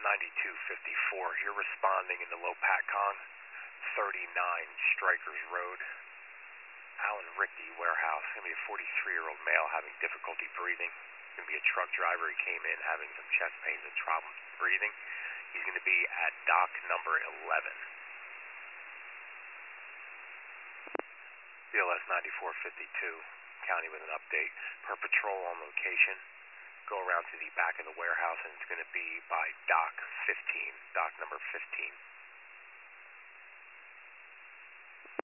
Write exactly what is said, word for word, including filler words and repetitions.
ninety-two fifty-four. You're responding in the Lopatcong, thirty-nine Strikers Road, Alan Rickey warehouse. Going to be a forty-three-year-old male having difficulty breathing. Going to be a truck driver. He came in having some chest pains and problems breathing. He's going to be at dock number eleven. B L S ninety-four fifty-two, County with an update. Per patrol on location. Go around to the back of the warehouse, and it's going to be by dock fifteen, dock number fifteen.